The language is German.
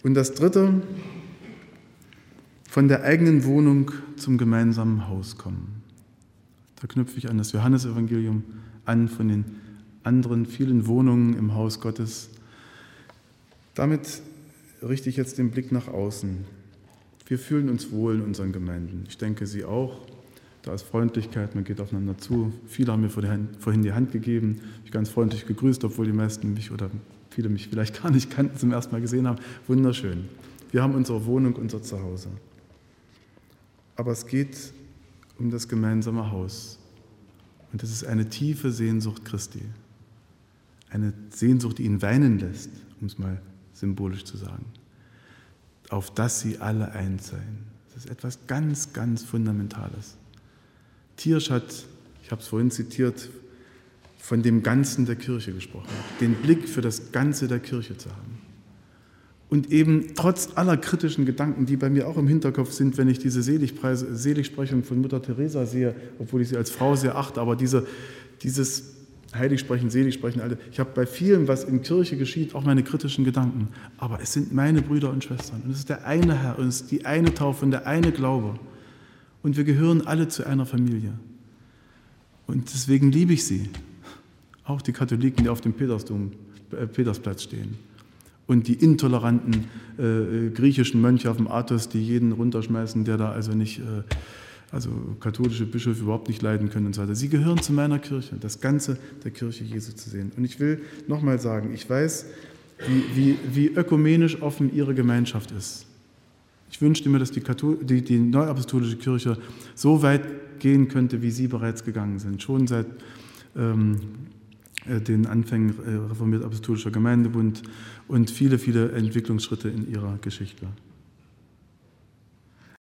Und das Dritte, von der eigenen Wohnung zum gemeinsamen Haus kommen. Da knüpfe ich an das Johannesevangelium an, von den anderen vielen Wohnungen im Haus Gottes. Damit richte ich jetzt den Blick nach außen. Wir fühlen uns wohl in unseren Gemeinden. Ich denke, Sie auch. Da ist Freundlichkeit, man geht aufeinander zu. Viele haben mir vorhin die Hand gegeben, mich ganz freundlich gegrüßt, obwohl die meisten mich oder viele mich vielleicht gar nicht kannten, zum ersten Mal gesehen haben. Wunderschön. Wir haben unsere Wohnung, unser Zuhause. Aber es geht um das gemeinsame Haus. Und das ist eine tiefe Sehnsucht Christi. Eine Sehnsucht, die ihn weinen lässt, um es mal symbolisch zu sagen. Auf dass sie alle eins seien. Das ist etwas ganz, ganz Fundamentales. Thiersch hat, ich habe es vorhin zitiert, von dem Ganzen der Kirche gesprochen. Den Blick für das Ganze der Kirche zu haben. Und eben trotz aller kritischen Gedanken, die bei mir auch im Hinterkopf sind, wenn ich diese Seligsprechung von Mutter Teresa sehe, obwohl ich sie als Frau sehr achte, aber dieses Heiligsprechen, Seligsprechen, ich habe bei vielem, was in Kirche geschieht, auch meine kritischen Gedanken. Aber es sind meine Brüder und Schwestern. Und es ist der eine Herr, und es ist die eine Taufe und der eine Glaube. Und wir gehören alle zu einer Familie. Und deswegen liebe ich sie. Auch die Katholiken, die auf dem Petersplatz stehen. Und die intoleranten griechischen Mönche auf dem Athos, die jeden runterschmeißen, der da also nicht, katholische Bischöfe überhaupt nicht leiden können und so weiter. Sie gehören zu meiner Kirche, das Ganze der Kirche Jesu zu sehen. Und ich will nochmal sagen, ich weiß, wie ökumenisch offen Ihre Gemeinschaft ist. Ich wünschte mir, dass die Neuapostolische Kirche so weit gehen könnte, wie Sie bereits gegangen sind, schon seit den Anfängen reformiert-apostolischer Gemeindebund und viele, viele Entwicklungsschritte in ihrer Geschichte.